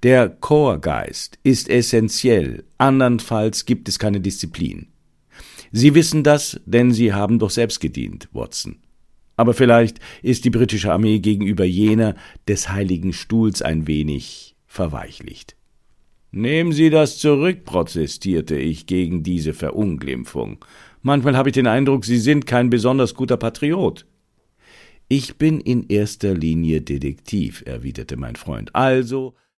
Der Korpsgeist ist essentiell, andernfalls gibt es keine Disziplin. Sie wissen das, denn Sie haben doch selbst gedient, Watson. Aber vielleicht ist die britische Armee gegenüber jener des Heiligen Stuhls ein wenig verweichlicht. »Nehmen Sie das zurück«, protestierte ich gegen diese Verunglimpfung. »Manchmal habe ich den Eindruck, Sie sind kein besonders guter Patriot.« »Ich bin in erster Linie Detektiv«, erwiderte mein Freund. »Also